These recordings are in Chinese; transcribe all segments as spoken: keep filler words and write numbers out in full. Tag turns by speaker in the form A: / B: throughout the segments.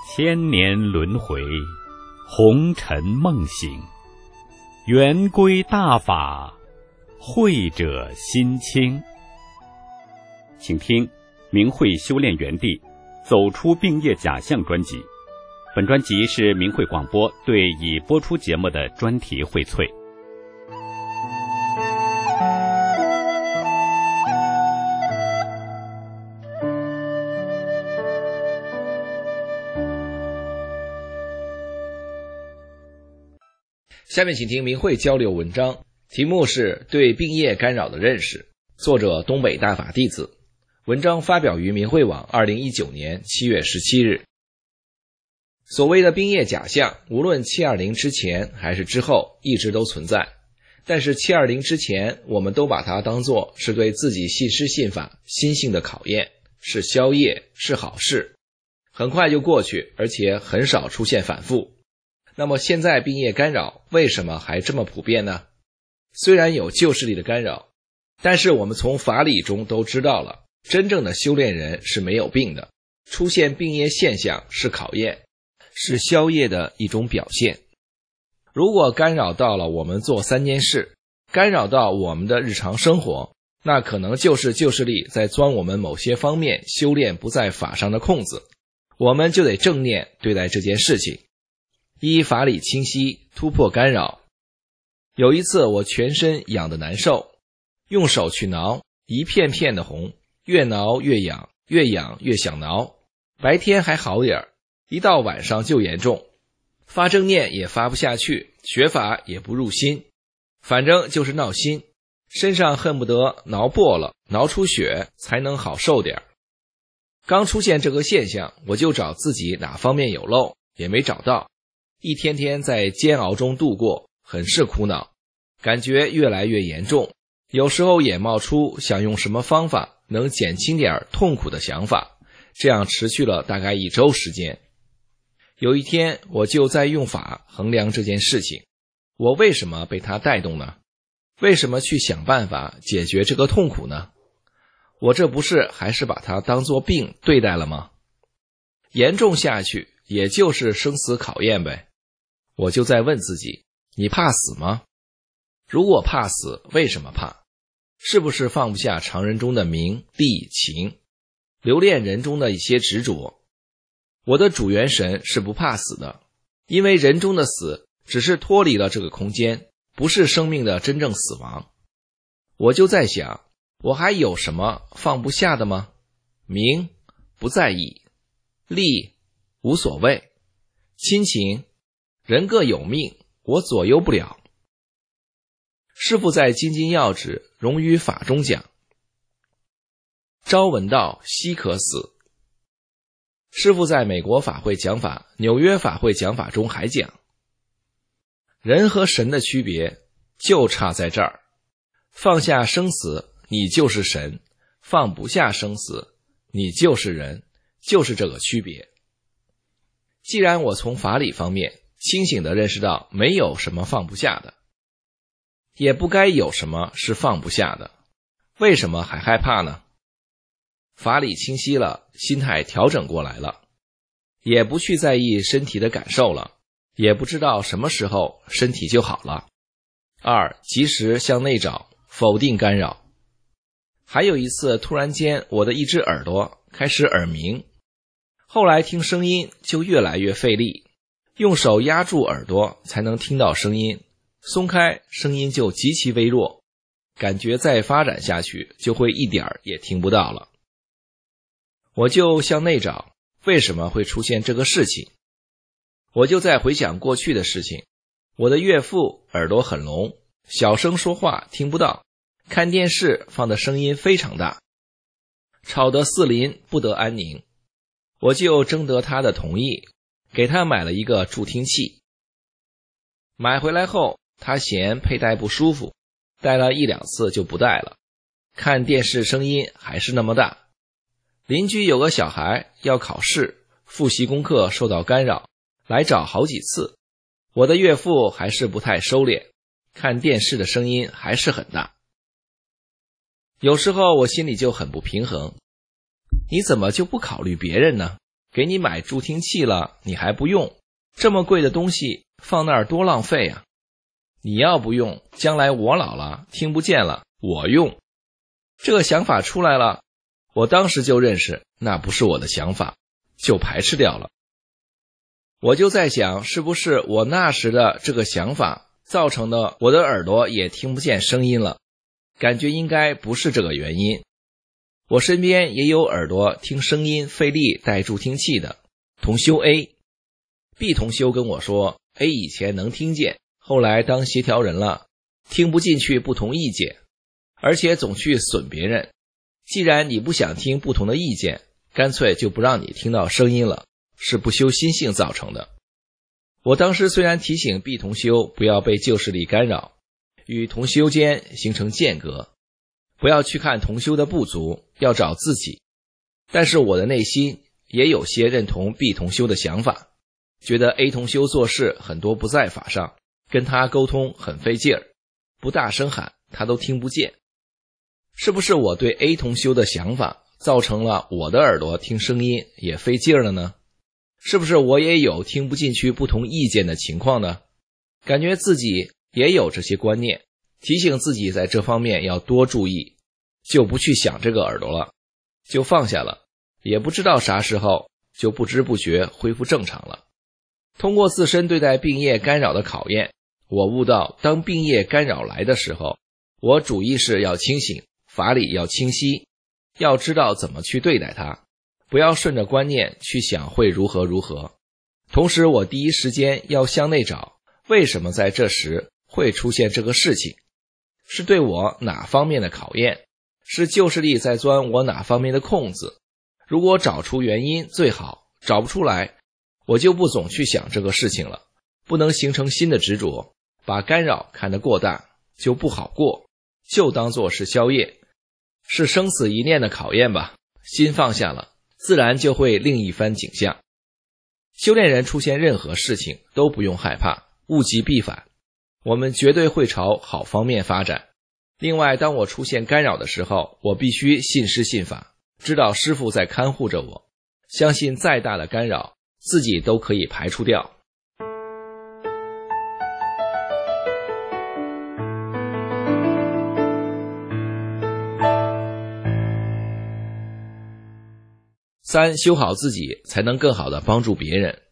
A: 千年轮回，红尘梦醒，圆规大法，慧者心清。请听明慧修炼园地走出病业假象专辑。本专辑是明慧广播对已播出节目的专题荟萃。
B: 下面请听明慧交流文章，题目是对病业干扰的认识，作者东北大法弟子。文章发表于明慧网二零一九年七月十七日。所谓的病业假象，无论七二零之前还是之后一直都存在，但是七二零之前我们都把它当作是对自己信师信法心性的考验，是消业，是好事，很快就过去，而且很少出现反复。那么现在病业干扰为什么还这么普遍呢？虽然有旧势力的干扰，但是我们从法理中都知道了，真正的修炼人是没有病的，出现病业现象是考验，是消业的一种表现。如果干扰到了我们做三件事，干扰到我们的日常生活，那可能就是旧势力在钻我们某些方面修炼不在法上的空子，我们就得正念对待这件事情，依法理清晰，突破干扰。有一次我全身痒得难受，用手去挠，一片片的红，越挠越痒，越痒越想挠。白天还好点儿，一到晚上就严重，发正念也发不下去，学法也不入心，反正就是闹心，身上恨不得挠破了，挠出血才能好受点儿。刚出现这个现象，我就找自己哪方面有漏，也没找到，一天天在煎熬中度过，很是苦恼，感觉越来越严重，有时候也冒出想用什么方法能减轻点痛苦的想法，这样持续了大概一周时间。有一天我就在用法衡量这件事情，我为什么被它带动呢？为什么去想办法解决这个痛苦呢？我这不是还是把它当作病对待了吗？严重下去也就是生死考验呗。我就在问自己，你怕死吗？如果怕死，为什么怕？是不是放不下常人中的名利情，留恋人中的一些执着？我的主元神是不怕死的，因为人中的死只是脱离了这个空间，不是生命的真正死亡。我就在想，我还有什么放不下的吗？名不在意，利无所谓，亲情人各有命，我左右不了。师父在精进要旨融于法中讲，朝闻道，夕可死。师父在美国法会讲法，纽约法会讲法中还讲，人和神的区别就差在这儿，放下生死，你就是神；放不下生死，你就是人，就是这个区别。既然我从法理方面清醒地认识到没有什么放不下的，也不该有什么是放不下的，为什么还害怕呢？法理清晰了，心态调整过来了，也不去在意身体的感受了，也不知道什么时候身体就好了。二，及时向内找，否定干扰。还有一次，突然间我的一只耳朵开始耳鸣，后来听声音就越来越费力，用手压住耳朵才能听到声音，松开声音就极其微弱，感觉再发展下去就会一点儿也听不到了。我就向内找，为什么会出现这个事情？我就在回想过去的事情。我的岳父耳朵很聋，小声说话听不到，看电视放的声音非常大，吵得四邻不得安宁。我就征得他的同意，给他买了一个助听器。买回来后，他嫌佩戴不舒服，戴了一两次就不戴了，看电视声音还是那么大。邻居有个小孩要考试，复习功课受到干扰，来找好几次，我的岳父还是不太收敛，看电视的声音还是很大。有时候我心里就很不平衡，你怎么就不考虑别人呢？ 给你买助听器了，你还不用，这么贵的东西放那儿多浪费啊！你要不用，将来我老了听不见了，我用。这个想法出来了，我当时就认识那不是我的想法，就排斥掉了。我就在想，是不是我那时的这个想法造成的我的耳朵也听不见声音了？感觉应该不是这个原因。我身边也有耳朵听声音费力带助听器的同修 A。B 同修跟我说 A 以前能听见，后来当协调人了，听不进去不同意见，而且总去损别人。既然你不想听不同的意见，干脆就不让你听到声音了，是不修心性造成的。我当时虽然提醒 B 同修不要被旧势力干扰，与同修间形成间隔，不要去看同修的不足，要找自己，但是我的内心也有些认同 B 同修的想法，觉得 A 同修做事很多不在法上，跟他沟通很费劲儿，不大声喊他都听不见。是不是我对 A 同修的想法造成了我的耳朵听声音也费劲儿了呢？是不是我也有听不进去不同意见的情况呢？感觉自己也有这些观念，提醒自己在这方面要多注意，就不去想这个耳朵了，就放下了，也不知道啥时候就不知不觉恢复正常了。通过自身对待病业干扰的考验，我悟到当病业干扰来的时候，我主意识要清醒，法理要清晰，要知道怎么去对待它，不要顺着观念去想会如何如何。同时我第一时间要向内找，为什么在这时会出现这个事情，是对我哪方面的考验，是旧势力在钻我哪方面的空子。如果找出原因最好，找不出来我就不总去想这个事情了，不能形成新的执着，把干扰看得过大就不好过，就当作是宵夜，是生死一念的考验吧。心放下了，自然就会另一番景象。修炼人出现任何事情都不用害怕，物极必反，我们绝对会朝好方面发展。另外，当我出现干扰的时候，我必须信师信法，知道师父在看护着我，相信再大的干扰自己都可以排除掉。三、修好自己才能更好地帮助别人。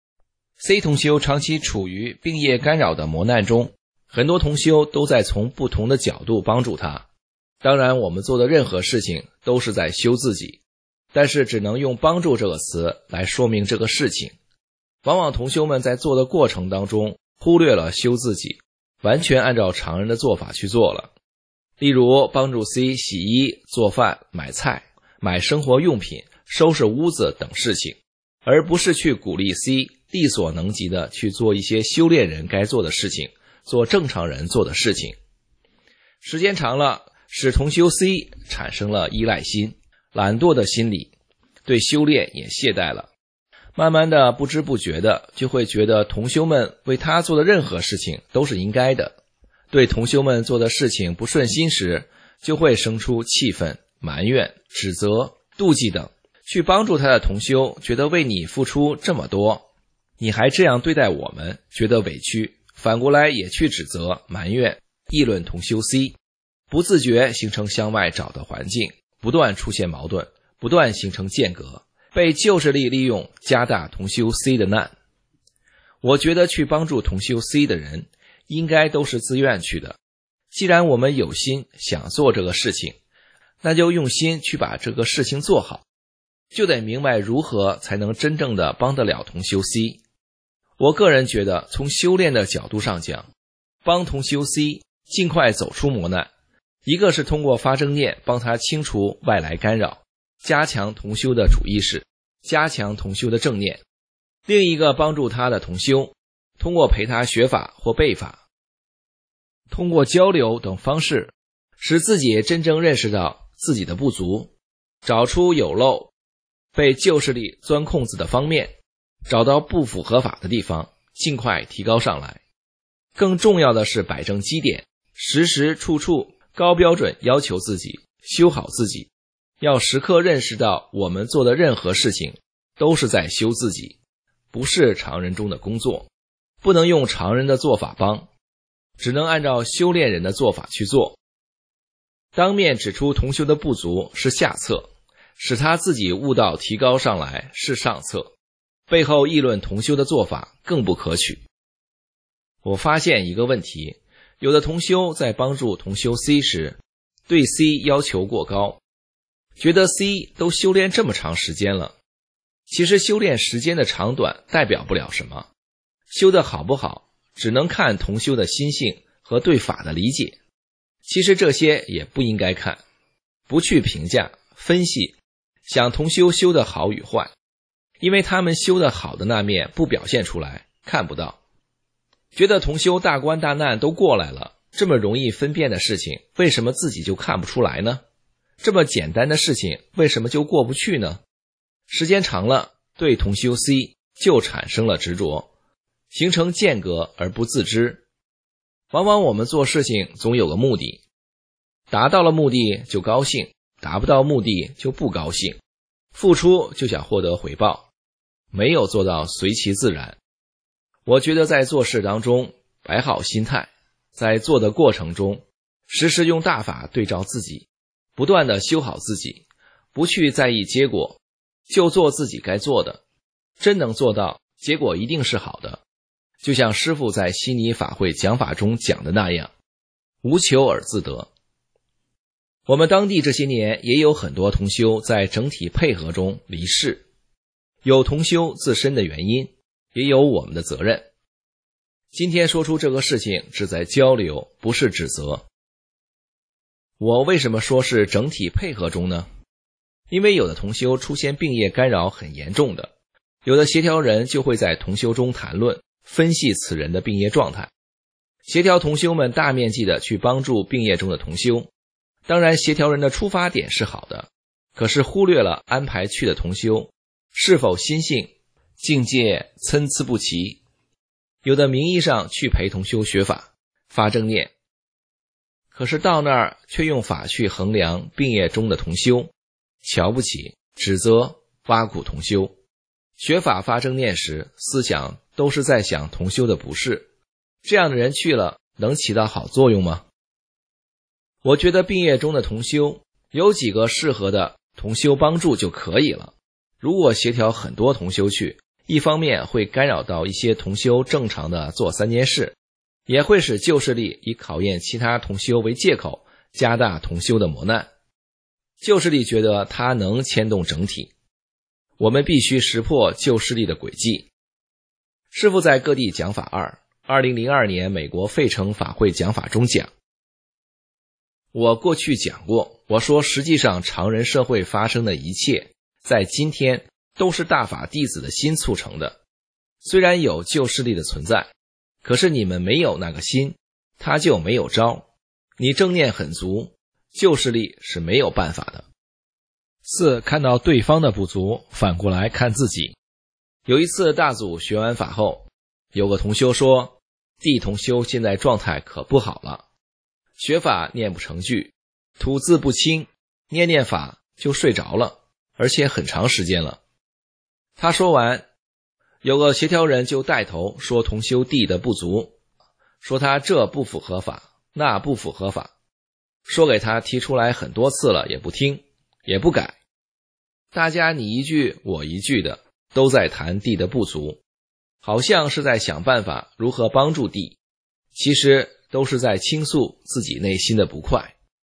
B: C 同修长期处于病业干扰的磨难中，很多同修都在从不同的角度帮助他。当然我们做的任何事情都是在修自己，但是只能用帮助这个词来说明这个事情。往往同修们在做的过程当中忽略了修自己，完全按照常人的做法去做了。例如帮助 C 洗衣、做饭、买菜、买生活用品、收拾屋子等事情，而不是去鼓励 C 力所能及的去做一些修炼人该做的事情，做正常人做的事情。时间长了，使同修 C 产生了依赖心、懒惰的心理，对修炼也懈怠了。慢慢的不知不觉的就会觉得同修们为他做的任何事情都是应该的，对同修们做的事情不顺心时，就会生出气愤、埋怨、指责、妒忌等。去帮助他的同修觉得为你付出这么多，你还这样对待我们，觉得委屈，反过来也去指责、埋怨、议论同修 C， 不自觉形成向外找的环境，不断出现矛盾，不断形成间隔，被旧势力利用，加大同修 C 的难。我觉得去帮助同修 C 的人应该都是自愿去的，既然我们有心想做这个事情，那就用心去把这个事情做好，就得明白如何才能真正的帮得了同修 C。 我个人觉得从修炼的角度上讲，帮同修 C 尽快走出磨难，一个是通过发正念帮他清除外来干扰，加强同修的主意识，加强同修的正念；另一个帮助他的同修通过陪他学法或背法，通过交流等方式，使自己真正认识到自己的不足，找出有漏被旧势力钻空子的方面，找到不符合法的地方，尽快提高上来。更重要的是摆正基点，时时处处高标准要求自己，修好自己。要时刻认识到我们做的任何事情都是在修自己，不是常人中的工作，不能用常人的做法帮，只能按照修炼人的做法去做。当面指出同修的不足是下策，使他自己悟道提高上来是上策，背后议论同修的做法更不可取。我发现一个问题，有的同修在帮助同修 C 时，对 C 要求过高，觉得 C 都修炼这么长时间了。其实修炼时间的长短代表不了什么，修得好不好，只能看同修的心性和对法的理解。其实这些也不应该看，不去评价、分析，想同修修得好与坏，因为他们修得好的那面不表现出来，看不到。觉得同修大关大难都过来了，这么容易分辨的事情，为什么自己就看不出来呢？这么简单的事情，为什么就过不去呢？时间长了，对同修 C 就产生了执着，形成间隔而不自知。往往我们做事情总有个目的，达到了目的就高兴，达不到目的就不高兴，付出就想获得回报，没有做到随其自然。我觉得在做事当中摆好心态，在做的过程中时时用大法对照自己，不断的修好自己，不去在意结果，就做自己该做的，真能做到，结果一定是好的。就像师父在悉尼法会讲法中讲的那样，无求而自得。我们当地这些年也有很多同修在整体配合中离世，有同修自身的原因，也有我们的责任。今天说出这个事情只在交流，不是指责。我为什么说是整体配合中呢？因为有的同修出现病业干扰很严重的，有的协调人就会在同修中谈论分析此人的病业状态，协调同修们大面积的去帮助病业中的同修。当然协调人的出发点是好的，可是忽略了安排去的同修是否心性境界参差不齐。有的名义上去陪同修学法发正念，可是到那儿却用法去衡量病业中的同修，瞧不起、指责、挖苦同修。学法发正念时，思想都是在想同修的不是，这样的人去了能起到好作用吗？我觉得病业中的同修有几个适合的同修帮助就可以了。如果协调很多同修去，一方面会干扰到一些同修正常的做三件事，也会使旧势力以考验其他同修为借口，加大同修的磨难。旧势力觉得他能牵动整体，我们必须识破旧势力的诡计。师父在各地讲法二，二零零二年美国费城法会讲法中讲，我过去讲过，我说实际上常人社会发生的一切，在今天都是大法弟子的心促成的。虽然有旧势力的存在，可是你们没有那个心，他就没有招。你正念很足，旧势力是没有办法的。四、看到对方的不足，反过来看自己。有一次大组学完法后，有个同修说，弟同修现在状态可不好了，学法念不成句，吐字不清，念念法就睡着了，而且很长时间了。他说完，有个协调人就带头说同修弟的不足，说他这不符合法，那不符合法，说给他提出来很多次了，也不听，也不改。大家你一句我一句的，都在谈弟的不足，好像是在想办法如何帮助弟，其实都是在倾诉自己内心的不快。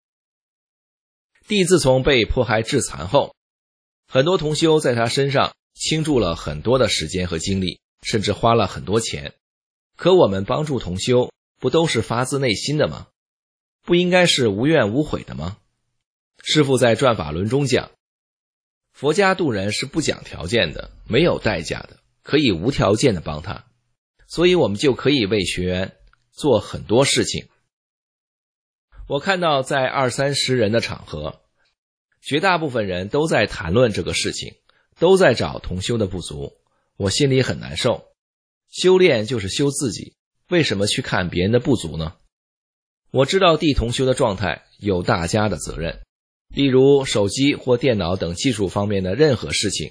B: 弟自从被迫害致残后，很多同修在他身上倾注了很多的时间和精力，甚至花了很多钱。可我们帮助同修，不都是发自内心的吗？不应该是无怨无悔的吗？师父在转法轮中讲，佛家度人是不讲条件的，没有代价的，可以无条件的帮他，所以我们就可以为学员做很多事情。我看到在二三十人的场合，绝大部分人都在谈论这个事情，都在找同修的不足，我心里很难受。修炼就是修自己，为什么去看别人的不足呢？我知道弟同修的状态有大家的责任，例如手机或电脑等技术方面的任何事情，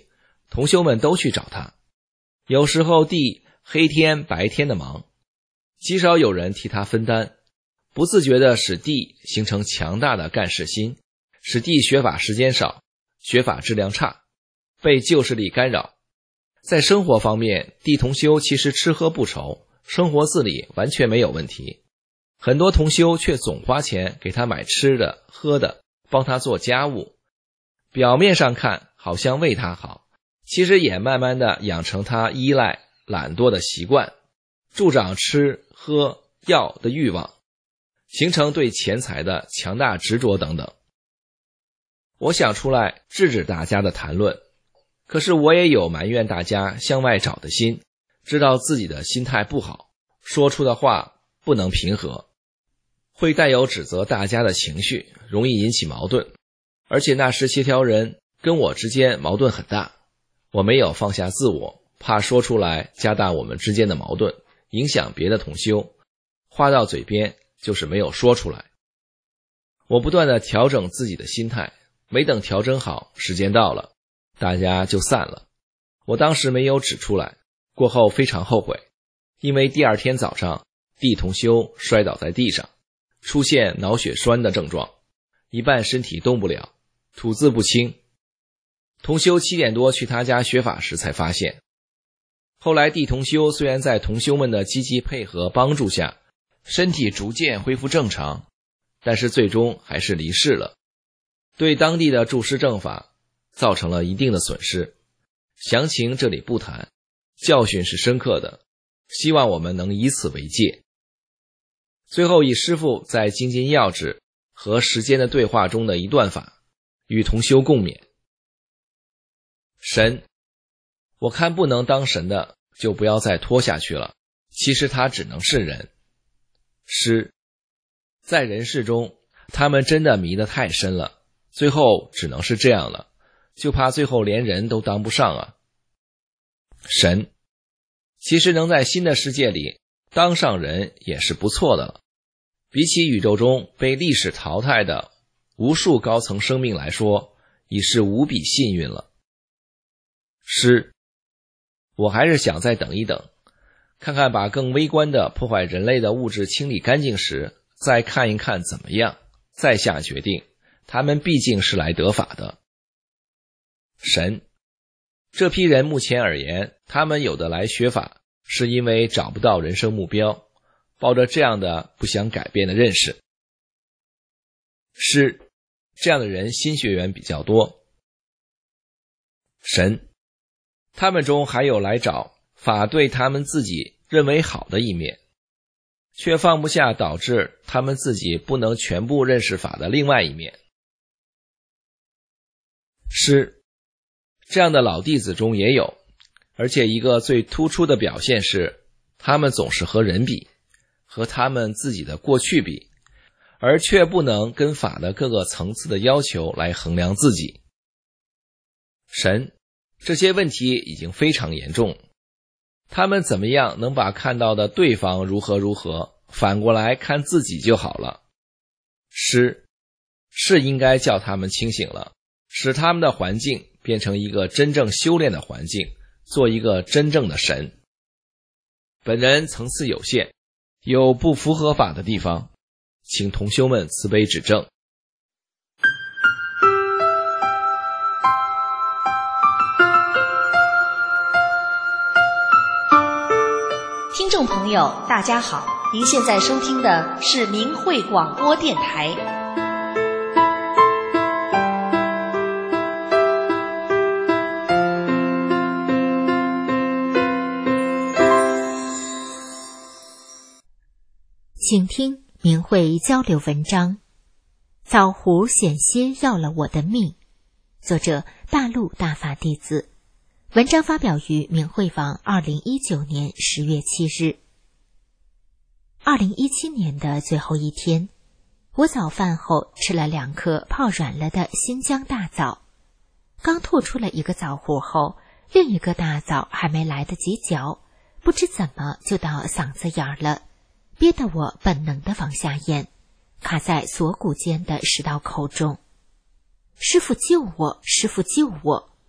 B: 同修们都去找他。有时候地黑天白天的忙，极少有人替他分担，不自觉地使地形成强大的干事心，使地学法时间少，学法质量差，被旧势力干扰。在生活方面，地同修其实吃喝不愁，生活自理完全没有问题。很多同修却总花钱给他买吃的喝的，帮他做家务，表面上看好像为他好，其实也慢慢的养成他依赖懒惰的习惯，助长吃喝药的欲望，形成对钱财的强大执着等等。我想出来制止大家的谈论，可是我也有埋怨大家向外找的心，知道自己的心态不好，说出的话不能平和，会带有指责大家的情绪，容易引起矛盾。而且那时协调人跟我之间矛盾很大，我没有放下自我，怕说出来加大我们之间的矛盾，影响别的同修，话到嘴边就是没有说出来。我不断地调整自己的心态，没等调整好，时间到了，大家就散了。我当时没有指出来，过后非常后悔，因为第二天早上地同修摔倒在地上，出现脑血栓的症状，一半身体动不了，吐字不清。同修七点多去他家学法时才发现。后来地同修虽然在同修们的积极配合帮助下，身体逐渐恢复正常，但是最终还是离世了，对当地的注释正法造成了一定的损失。详情这里不谈，教训是深刻的，希望我们能以此为戒。最后以师父在精进要旨和时间的对话中的一段法与同修共勉。神，我看不能当神的就不要再拖下去了，其实他只能是人。师，在人世中他们真的迷得太深了，最后只能是这样了，就怕最后连人都当不上啊。神，其实能在新的世界里当上人也是不错的了，比起宇宙中被历史淘汰的无数高层生命来说，已是无比幸运了。师，我还是想再等一等，看看把更微观的破坏人类的物质清理干净时，再看一看怎么样，再下决定，他们毕竟是来得法的。神，这批人目前而言，他们有的来学法是因为找不到人生目标，抱着这样的不想改变的认识。师，这样的人新学员比较多。神，他们中还有来找法对他们自己认为好的一面，却放不下导致他们自己不能全部认识法的另外一面。师，这样的老弟子中也有，而且一个最突出的表现是，他们总是和人比，和他们自己的过去比，而却不能跟法的各个层次的要求来衡量自己。神，这些问题已经非常严重，他们怎么样能把看到的对方如何如何，反过来看自己就好了。师，是应该叫他们清醒了，使他们的环境变成一个真正修炼的环境，做一个真正的神。本人层次有限，有不符合法的地方，请同修们慈悲指正。
C: 听众朋友大家好，您现在收听的是明慧广播电台。
D: 请听明慧交流文章，枣核险些要了我的命，作者大陆大法弟子。文章发表于明慧网二零一九年十月七日。二零一七年的最后一天，我早饭后吃了两颗泡软了的新疆大枣，刚吐出了一个枣核后，另一个大枣还没来得及嚼，不知怎么就到嗓子眼儿了，憋得我本能地往下咽，卡在锁骨间的食道口中。师父救我，师父救我！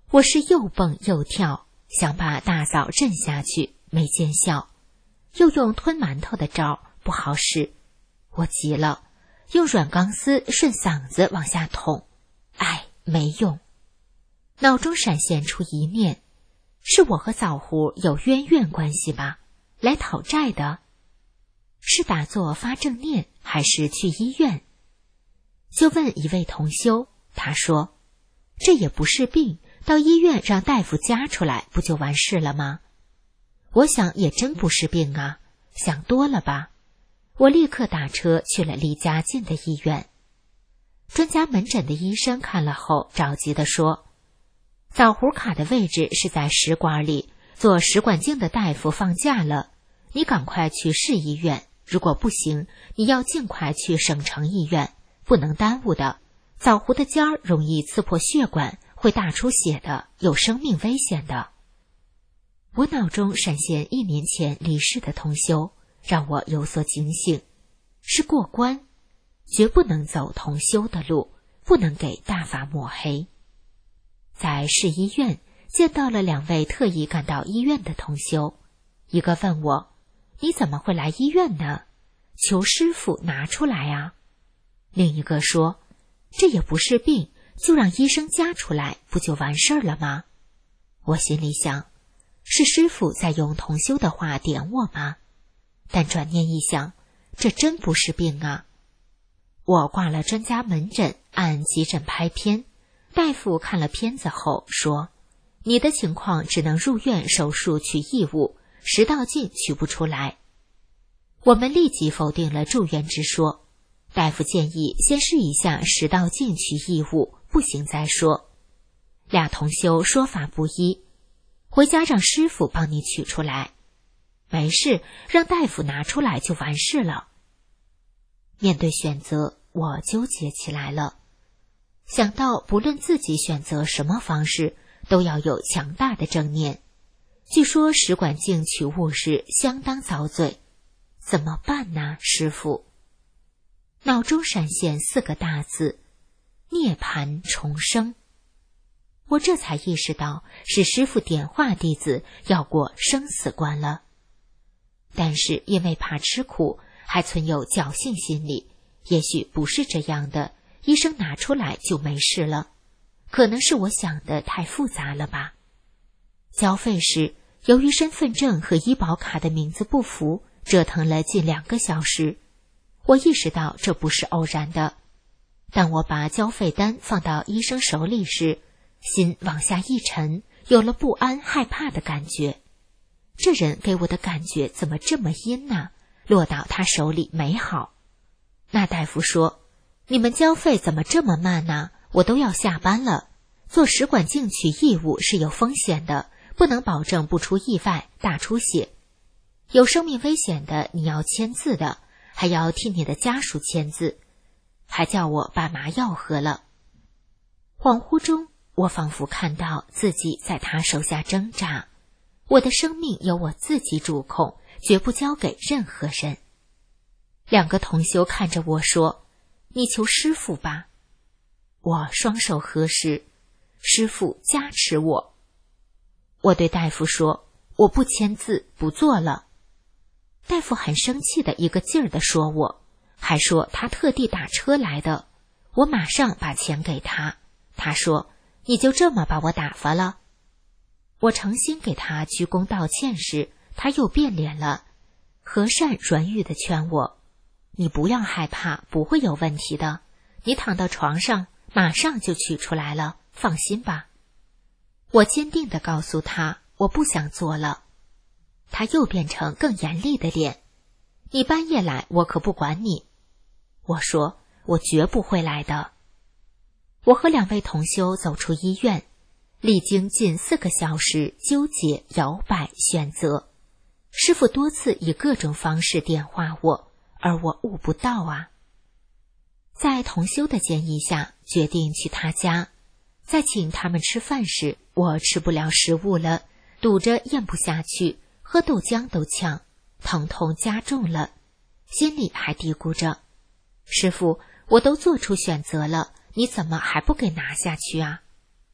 D: 我是又蹦又跳，想把大嫂震下去，没见效，又用吞馒头的招不好使，我急了，用软钢丝顺嗓子往下捅，哎，没用。脑中闪现出一念，是我和枣核有渊源关系吧？来讨债的？是打坐发正念，还是去医院？就问一位同修，他说，这也不是病，到医院让大夫夹出来，不就完事了吗？我想也真不是病啊，想多了吧。我立刻打车去了离家近的医院。专家门诊的医生看了后着急地说，枣核卡的位置是在食管里，做食管镜的大夫放假了，你赶快去市医院，如果不行，你要尽快去省城医院，不能耽误的。枣核的尖儿容易刺破血管，会大出血的，有生命危险的。我脑中闪现一年前离世的同修，让我有所警醒，是过关，绝不能走同修的路，不能给大法抹黑。在市医院见到了两位特意赶到医院的同修，一个问我，你怎么会来医院呢？求师父拿出来啊。另一个说，这也不是病，就让医生夹出来，不就完事儿了吗？我心里想，是师父在用同修的话点我吗？但转念一想，这真不是病啊。我挂了专家门诊，按急诊拍片，大夫看了片子后说，你的情况只能入院手术取异物，食道镜取不出来。我们立即否定了住院之说，大夫建议先试一下食道镜取异物，不行再说。俩同修说法不一，回家让师傅帮你取出来。没事，让大夫拿出来就完事了。面对选择，我纠结起来了。想到不论自己选择什么方式，都要有强大的正念。据说食管镜取物时相当遭罪，怎么办呢，师傅？脑中闪现四个大字，涅槃重生。我这才意识到是师父点化弟子要过生死关了。但是因为怕吃苦，还存有侥幸心理，也许不是这样的，医生拿出来就没事了，可能是我想的太复杂了吧。交费时，由于身份证和医保卡的名字不符，折腾了近两个小时。我意识到这不是偶然的。当我把交费单放到医生手里时，心往下一沉，有了不安害怕的感觉。这人给我的感觉怎么这么阴呢？落到他手里没好。那大夫说，你们交费怎么这么慢呢？我都要下班了。做食管镜取异物是有风险的，不能保证不出意外大出血。有生命危险的你要签字的，还要替你的家属签字，还叫我把麻药喝了。恍惚中，我仿佛看到自己在他手下挣扎，我的生命由我自己主控，绝不交给任何人。两个同修看着我说，你求师父吧。我双手合十，师父加持我。我对大夫说，我不签字，不做了。大夫很生气的一个劲儿地说我，还说他特地打车来的。我马上把钱给他，他说，你就这么把我打发了？我诚心给他鞠躬道歉时，他又变脸了，和善软语地劝我，你不要害怕，不会有问题的，你躺到床上马上就取出来了，放心吧。我坚定地告诉他，我不想做了。他又变成更严厉的脸，你半夜来我可不管你。我说，我绝不会来的。我和两位同修走出医院，历经近四个小时纠结摇摆选择，师父多次以各种方式点化我，而我悟不到啊。在同修的建议下，决定去他家。在请他们吃饭时，我吃不了食物了，堵着咽不下去，喝豆浆都呛，疼痛加重了，心里还嘀咕着，师父，我都做出选择了，你怎么还不给拿下去啊？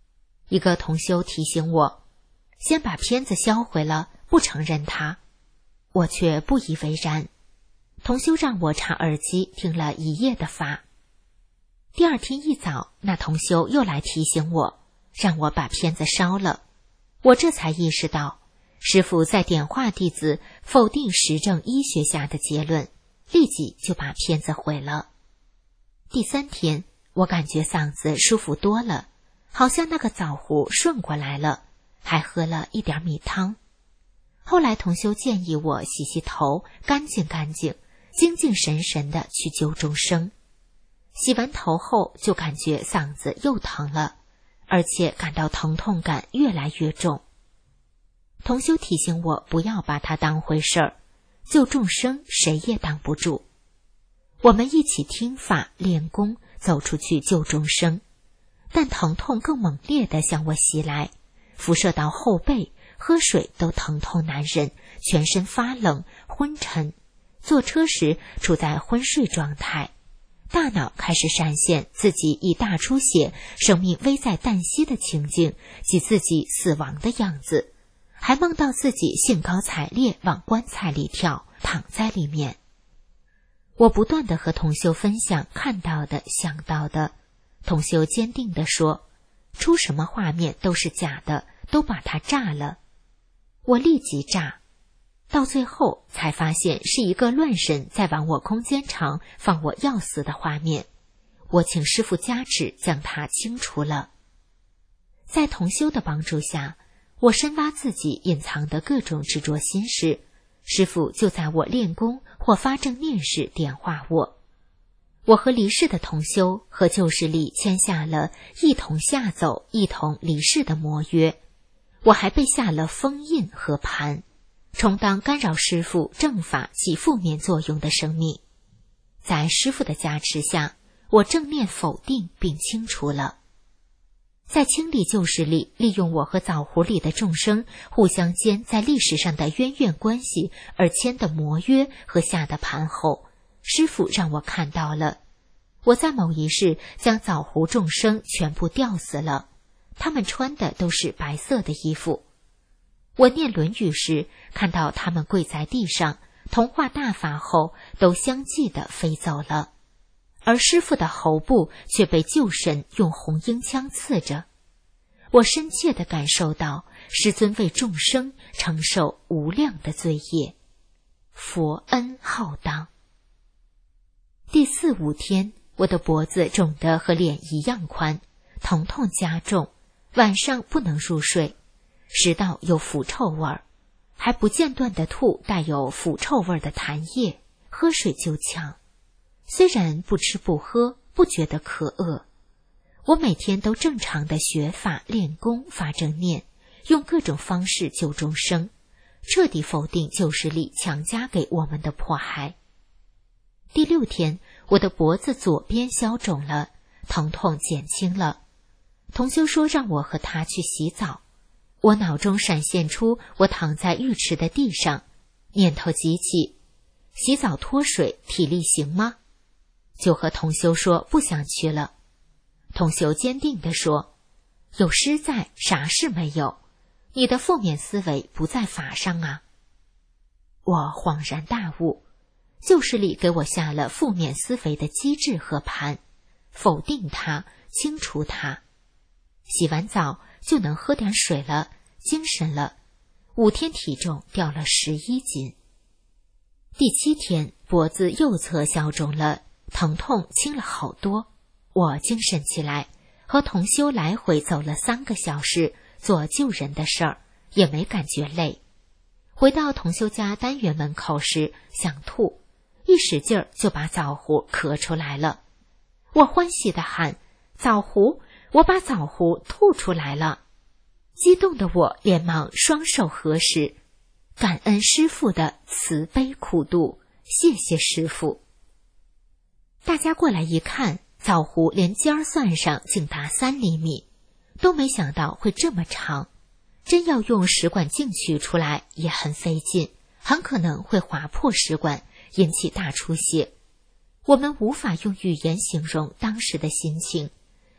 D: 一个同修提醒我，先把片子销毁了，不承认它。我却不以为然。同修让我插耳机听了一夜的法。第二天一早，那同修又来提醒我，让我把片子烧了。我这才意识到，师父在点化弟子否定实证医学下的结论，立即就把片子毁了。第三天，我感觉嗓子舒服多了，好像那个枣核顺过来了，还喝了一点米汤。后来同修建议我洗洗头，干净干净，精精神神地去救众生。洗完头后就感觉嗓子又疼了，而且感到疼痛感越来越重。同修提醒我不要把它当回事儿，救众生谁也挡不住。我们一起听法练功，走出去救众生，但疼痛更猛烈地向我袭来，辐射到后背，喝水都疼痛难忍，全身发冷昏沉，坐车时处在昏睡状态，大脑开始闪现自己已大出血，生命危在旦夕的情景及自己死亡的样子，还梦到自己兴高采烈往棺材里跳，躺在里面。我不断地和同修分享看到的想到的，同修坚定地说，出什么画面都是假的，都把它炸了。我立即炸，到最后才发现是一个乱神在往我空间场放我要死的画面。我请师父加持将它清除了。在同修的帮助下，我深挖自己隐藏的各种执着心事，师父就在我练功或发正念时点化我。我和离世的同修和旧事里签下了一同下走一同离世的盟约，我还被下了封印和盘，充当干扰师父正法及负面作用的生命。在师父的加持下，我正念否定并清除了。在清理旧事里，利用我和枣核里的众生互相间在历史上的渊源关系而签的盟约和下的盘后，师父让我看到了，我在某一世将枣核众生全部吊死了，他们穿的都是白色的衣服。我念论语时，看到他们跪在地上，同化大法后都相继地飞走了，而师父的喉部却被旧神用红缨枪刺着。我深切地感受到师尊为众生承受无量的罪业，佛恩浩荡。第四五天，我的脖子肿得和脸一样宽，疼痛加重，晚上不能入睡，食道有腐臭味儿，还不间断地吐带有腐臭味的痰液，喝水就呛。虽然不吃不喝，不觉得可饿。我每天都正常的学法练功发正念，用各种方式救众生，彻底否定旧势力强加给我们的迫害。第六天，我的脖子左边消肿了，疼痛减轻了。同修说让我和他去洗澡，我脑中闪现出我躺在浴池的地上，念头急起，洗澡脱水，体力行吗？就和同修说不想去了。同修坚定地说，有师在，啥事没有，你的负面思维不在法上啊。我恍然大悟，旧势力给我下了负面思维的机制和盘，否定它，清除它。洗完澡就能喝点水了，精神了，五天体重掉了十一斤。第七天，脖子右侧消肿了，疼痛轻了好多，我精神起来，和同修来回走了三个小时，做救人的事儿，也没感觉累。回到同修家单元门口时想吐，一使劲儿就把枣核咳出来了。我欢喜地喊，枣核，我把枣核吐出来了。激动的我连忙双手合十，感恩师父的慈悲苦度，谢谢师父。大家过来一看，枣核连尖儿算上竟达三厘米，都没想到会这么长，真要用食管镜取出来也很费劲，很可能会划破食管，引起大出血。我们无法用语言形容当时的心情，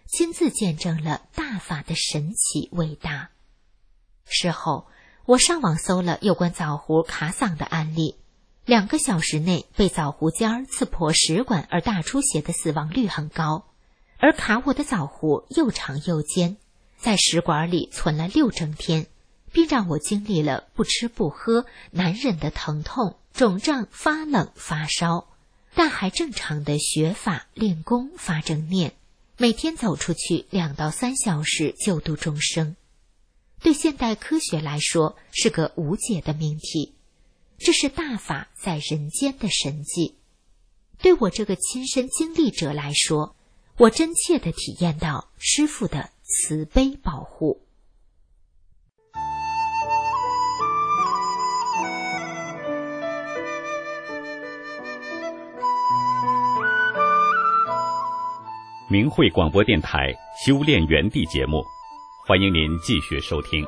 D: 亲自见证了大法的神奇伟大。事后，我上网搜了有关枣核卡嗓的案例，两个小时内被枣核尖儿刺破食管而大出血的死亡率很高，而卡我的枣核又长又尖，在食管里存了六整天，并让我经历了不吃不喝、难忍的疼痛、肿胀、发冷、发烧，但还正常的学法、练功、发正念，每天走出去两到三小时救度众生。对现代科学来说是个无解的命题，这是大法在人间的神迹。对我这个亲身经历者来说，我真切地体验到师父的慈悲保护。
A: 明慧广播电台修炼园地节目，欢迎您继续收听。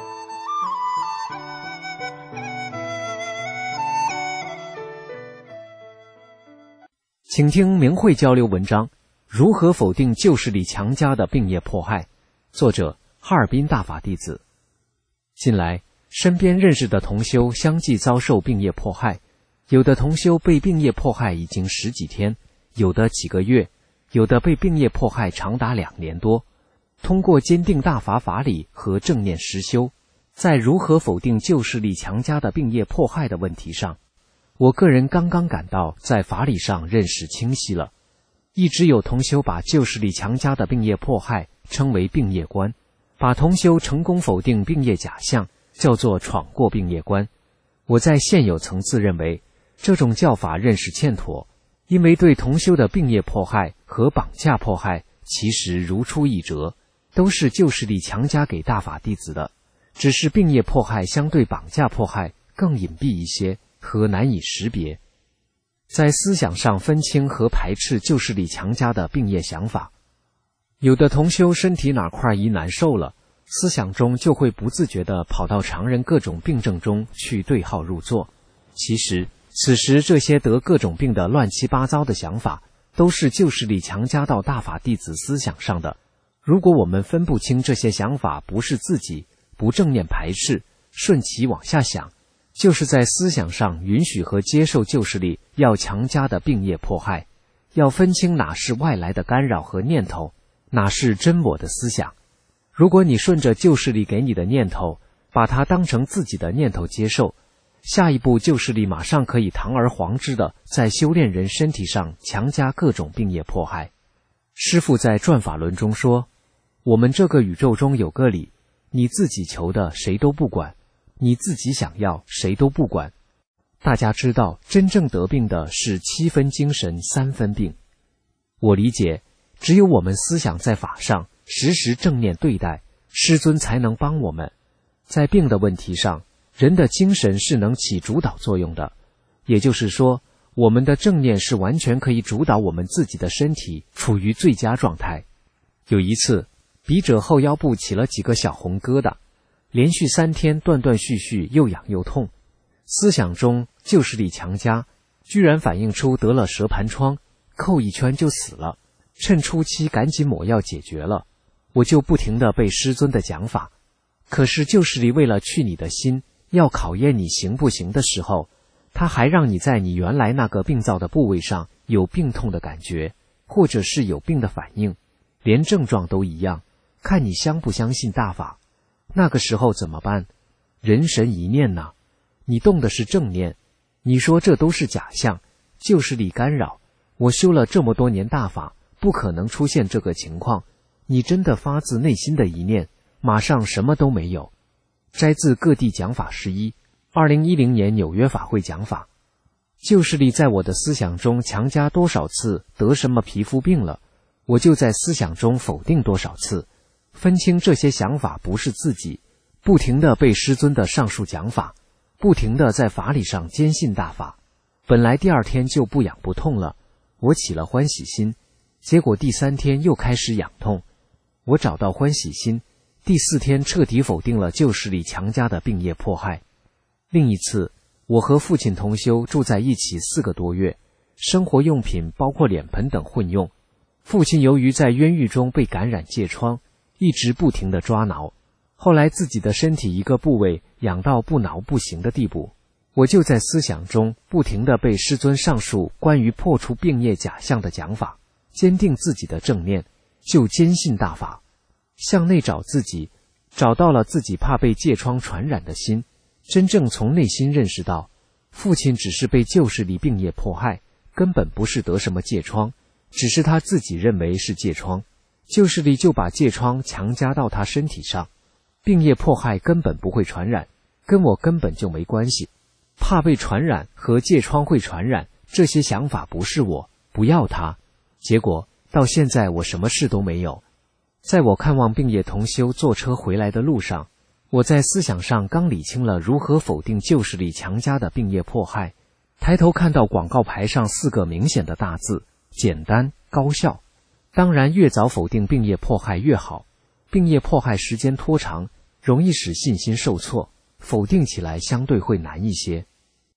E: 请听明慧交流文章：如何否定旧势力强加的病业迫害。作者：哈尔滨大法弟子。近来，身边认识的同修相继遭受病业迫害，有的同修被病业迫害已经十几天，有的几个月，有的被病业迫害长达两年多。通过坚定大法法理和正念实修，在如何否定旧势力强加的病业迫害的问题上，我个人刚刚感到在法理上认识清晰了。一直有同修把旧势力强加的病业迫害称为病业观，把同修成功否定病业假象叫做闯过病业观。我在现有层次认为，这种教法认识欠妥，因为对同修的病业迫害和绑架迫害其实如出一辙，都是旧势力强加给大法弟子的，只是病业迫害相对绑架迫害更隐蔽一些和难以识别。在思想上分清和排斥旧势力强加的病业想法。有的同修身体哪块一难受了，思想中就会不自觉地跑到常人各种病症中去对号入座。其实此时这些得各种病的乱七八糟的想法都是旧势力强加到大法弟子思想上的。如果我们分不清这些想法不是自己，不正念排斥，顺其往下想，就是在思想上允许和接受旧势力要强加的病业迫害。要分清哪是外来的干扰和念头，哪是真我的思想。如果你顺着旧势力给你的念头，把它当成自己的念头接受，下一步旧势力马上可以堂而皇之的在修炼人身体上强加各种病业迫害。师父在转法轮中说，我们这个宇宙中有个理，你自己求的谁都不管，你自己想要谁都不管。大家知道真正得病的是七分精神三分病。我理解，只有我们思想在法上时时正念对待，师尊才能帮我们。在病的问题上，人的精神是能起主导作用的，也就是说，我们的正念是完全可以主导我们自己的身体处于最佳状态。有一次，笔者后腰部起了几个小红疙瘩，连续三天断断续续又痒又痛，思想中旧势力强加，居然反映出得了蛇盘疮，扣一圈就死了，趁初期赶紧抹药解决了。我就不停地背师尊的讲法，可是旧势力为了去你的心，要考验你行不行的时候，他还让你在你原来那个病灶的部位上有病痛的感觉，或者是有病的反应，连症状都一样，看你相不相信大法。那个时候怎么办？人神一念呐，你动的是正念，你说这都是假象，旧势力干扰，我修了这么多年大法，不可能出现这个情况。你真的发自内心的一念，马上什么都没有。摘自各地讲法十一，二零一零年纽约法会讲法。旧势力在我的思想中强加多少次得什么皮肤病了，我就在思想中否定多少次。分清这些想法不是自己，不停地背师尊的上述讲法，不停地在法理上坚信大法。本来第二天就不痒不痛了，我起了欢喜心，结果第三天又开始痒痛。我找到欢喜心，第四天彻底否定了旧势力强加的病业迫害。另一次，我和父亲同修住在一起四个多月，生活用品包括脸盆等混用。 父亲由于在冤狱中被感染疥疮，一直不停地抓挠，后来自己的身体一个部位痒到不挠不行的地步。我就在思想中不停地被师尊上述关于破除病业假象的讲法，坚定自己的正念，就坚信大法，向内找自己，找到了自己怕被疥疮传染的心，真正从内心认识到，父亲只是被旧势力病业迫害，根本不是得什么疥疮，只是他自己认为是疥疮，旧势力就把疥疮强加到他身体上，病业迫害根本不会传染，跟我根本就没关系。怕被传染和疥疮会传染，这些想法不是我，不要它。结果到现在我什么事都没有。在我看望病业同修坐车回来的路上，我在思想上刚理清了如何否定旧势力强加的病业迫害，抬头看到广告牌上四个明显的大字：简单高效。当然越早否定病业迫害越好，病业迫害时间拖长，容易使信心受挫，否定起来相对会难一些。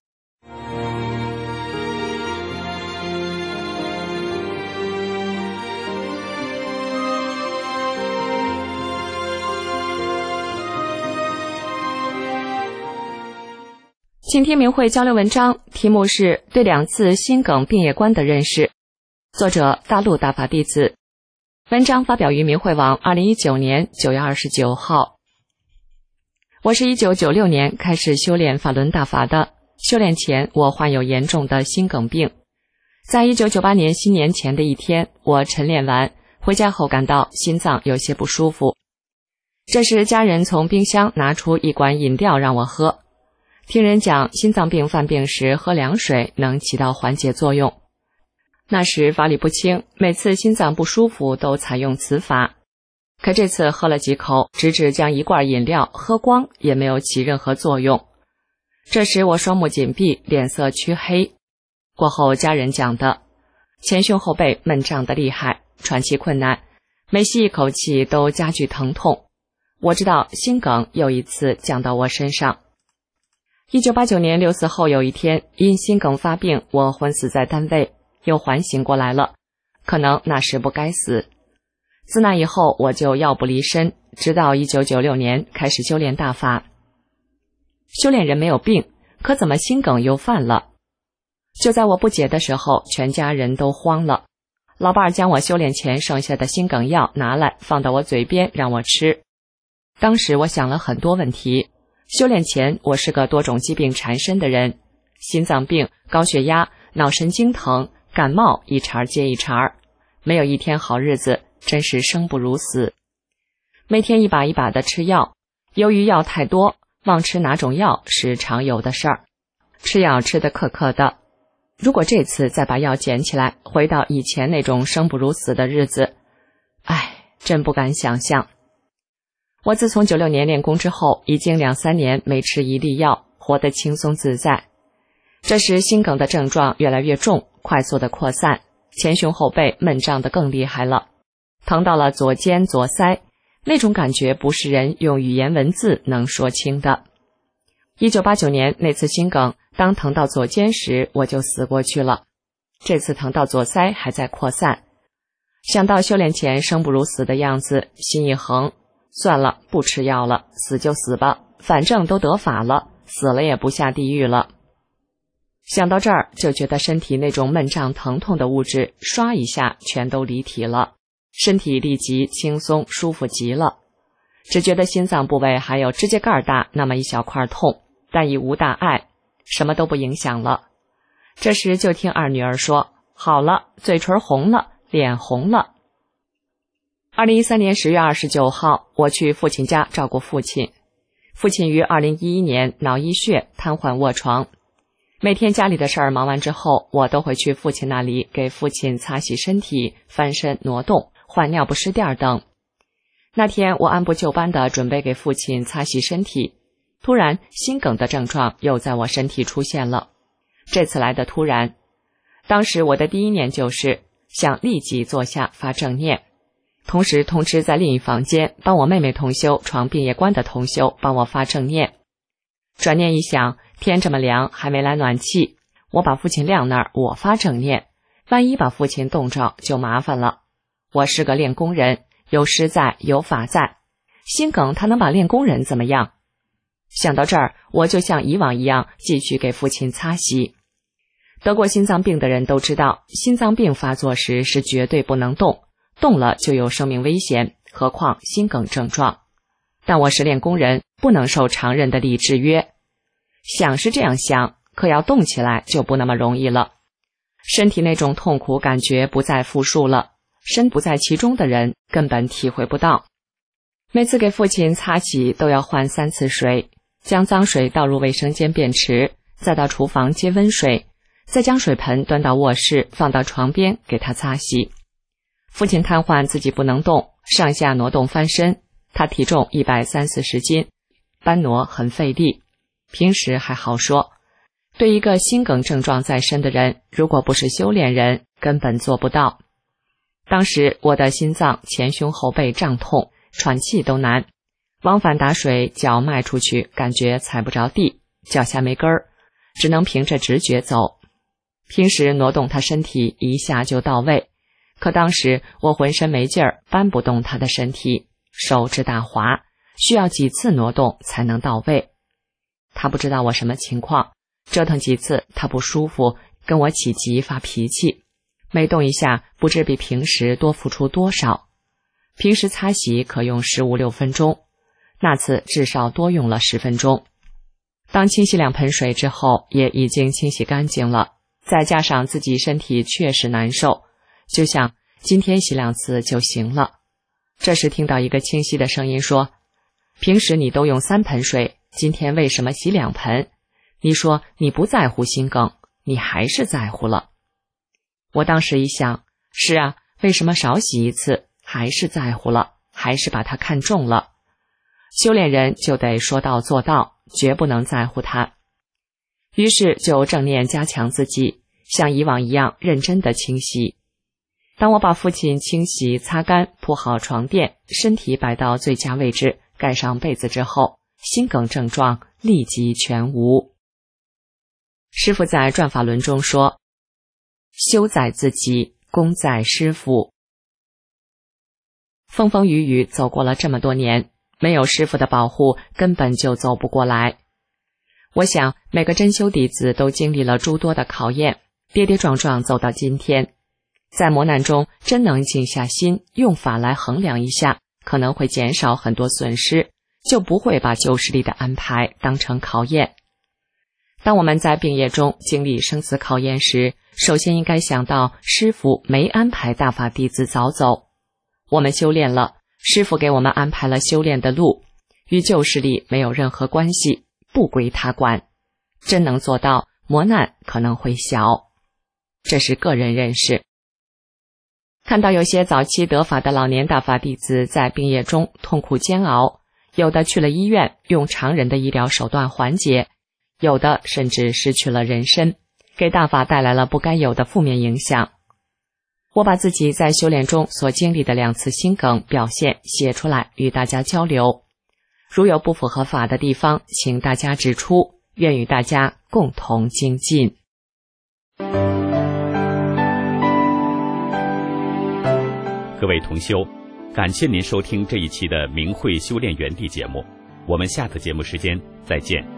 F: 请听明慧交流文章，题目是对两次心梗病业观的认识，作者大陆大法弟子。文章发表于明慧网二零一九年九月二十九号。我是一九九六年开始修炼法轮大法的，修炼前我患有严重的心梗病。在一九九八年新年前的一天，我晨练完回家后感到心脏有些不舒服，这时家人从冰箱拿出一管饮料让我喝。听人讲心脏病犯病时喝凉水能起到缓解作用，那时法理不清，每次心脏不舒服都采用此法，可这次喝了几口，直至将一罐饮料喝光也没有起任何作用。这时我双目紧闭，脸色黢黑。过后家人讲的，前胸后背闷胀得厉害，喘气困难，每吸一口气都加剧疼痛。我知道心梗又一次降到我身上。一九八九年六四后有一天，因心梗发病，我昏死在单位，又缓醒过来了，可能那时不该死。自那以后我就药不离身，直到一九九六年开始修炼大法。修炼人没有病，可怎么心梗又犯了？就在我不解的时候，全家人都慌了。老伴儿将我修炼前剩下的心梗药拿来放到我嘴边让我吃。当时我想了很多问题。修炼前我是个多种疾病缠身的人，心脏病、高血压、脑神经疼、感冒一茬接一茬，没有一天好日子，真是生不如死。每天一把一把的吃药，由于药太多，忘吃哪种药是常有的事儿。吃药吃得刻刻的，如果这次再把药捡起来，回到以前那种生不如死的日子，唉，真不敢想象。我自从九六年练功之后，已经两三年没吃一粒药，活得轻松自在。这时心梗的症状越来越重，快速的扩散，前胸后背闷胀得更厉害了，疼到了左肩左腮，那种感觉不是人用语言文字能说清的。一九八九年那次心梗，当疼到左肩时，我就死过去了。这次疼到左腮还在扩散，想到修炼前生不如死的样子，心一横，算了，不吃药了，死就死吧，反正都得法了，死了也不下地狱了。想到这儿，就觉得身体那种闷胀疼痛的物质唰一下全都离体了，身体立即轻松舒服极了，只觉得心脏部位还有指甲盖大那么一小块痛，但已无大碍，什么都不影响了。这时就听二女儿说，好了，嘴唇红了，脸红了。二零一三年十月二十九号，我去父亲家照顾父亲。父亲于二零一一年脑溢血瘫痪卧床。每天家里的事儿忙完之后，我都会去父亲那里给父亲擦洗身体、翻身挪动、换尿不湿垫等。那天我按部就班地准备给父亲擦洗身体，突然心梗的症状又在我身体出现了。这次来的突然，当时我的第一念就是想立即坐下发正念，同时通知在另一房间帮我妹妹同修闯病业观的同修帮我发正念。转念一想，天这么凉，还没来暖气，我把父亲晾那儿，我发正念，万一把父亲冻着就麻烦了， 我是个练功人，有师在，有法在，心梗他能把练功人怎么样？想到这儿，我就像以往一样继续给父亲擦洗。得过心脏病的人都知道，心脏病发作时是绝对不能动，动了就有生命危险，何况心梗症状。但我是练功人，不能受常人的力制约。想是这样想，可要动起来就不那么容易了。身体那种痛苦感觉不再复述了，身不在其中的人根本体会不到。每次给父亲擦洗都要换三次水，将脏水倒入卫生间便池，再到厨房接温水，再将水盆端到卧室放到床边给他擦洗。父亲瘫痪，自己不能动，上下挪动翻身，他体重一百三四十斤，搬挪很费力。平时还好说，对一个心梗症状在身的人，如果不是修炼人，根本做不到。当时我的心脏前胸后背胀痛，喘气都难，往返打水，脚迈出去感觉踩不着地，脚下没根儿，只能凭着直觉走。平时挪动他身体一下就到位，可当时我浑身没劲儿，搬不动他的身体，手指打滑，需要几次挪动才能到位。他不知道我什么情况，折腾几次他不舒服，跟我起急发脾气，每动一下不知比平时多付出多少。平时擦洗可用十五六分钟，那次至少多用了十分钟。当清洗两盆水之后，也已经清洗干净了，再加上自己身体确实难受，就想今天洗两次就行了。这时听到一个清晰的声音说，平时你都用三盆水，今天为什么洗两盆？你说你不在乎心梗，你还是在乎了。我当时一想，是啊，为什么少洗一次？还是在乎了，还是把它看重了。修炼人就得说到做到，绝不能在乎它。于是就正念加强自己，像以往一样认真的清洗。当我把父亲清洗擦干，铺好床垫，身体摆到最佳位置，盖上被子之后，心梗症状立即全无。师父在转法轮中说，修在自己，功在师父。风风雨雨走过了这么多年，没有师父的保护，根本就走不过来。我想每个真修弟子都经历了诸多的考验，跌跌撞撞走到今天。在磨难中真能静下心，用法来衡量一下，可能会减少很多损失，就不会把旧势力的安排当成考验。当我们在病业中经历生死考验时，首先应该想到师父没安排大法弟子早走。我们修炼了，师父给我们安排了修炼的路，与旧势力没有任何关系，不归他管。真能做到，磨难可能会小。这是个人认识。看到有些早期得法的老年大法弟子在病业中痛苦煎熬，有的去了医院，用常人的医疗手段缓解，有的甚至失去了人身，给大法带来了不该有的负面影响。我把自己在修炼中所经历的两次心梗表现写出来与大家交流，如有不符合法的地方，请大家指出，愿与大家共同精进。
A: 各位同修，感谢您收听这一期的明慧修炼园地节目，我们下次节目时间再见。